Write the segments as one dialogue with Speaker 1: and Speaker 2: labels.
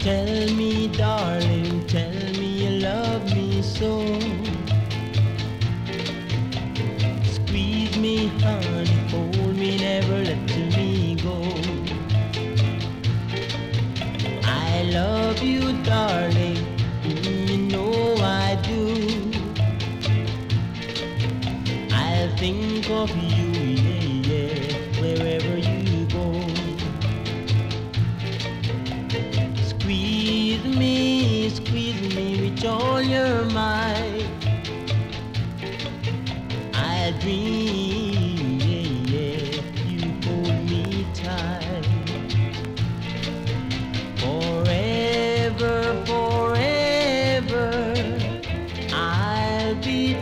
Speaker 1: Tell me, darling, tell me you love me so. Squeeze me, honey, hold me, never let me go. I love you, darling, you know I do. I'll think of you, yeah, yeah, wherever you go. Squeeze me with all your might. I dream, yeah, yeah, you hold me tight. Forever, forever, I'll be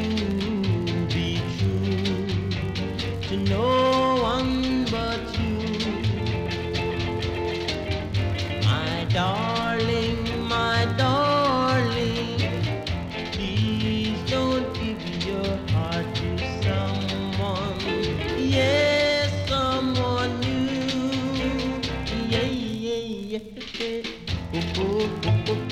Speaker 1: true to no one but you. My darling, please don't give your heart to someone, yes, someone new. Yeah, yeah, yeah. Oh, oh, oh, oh.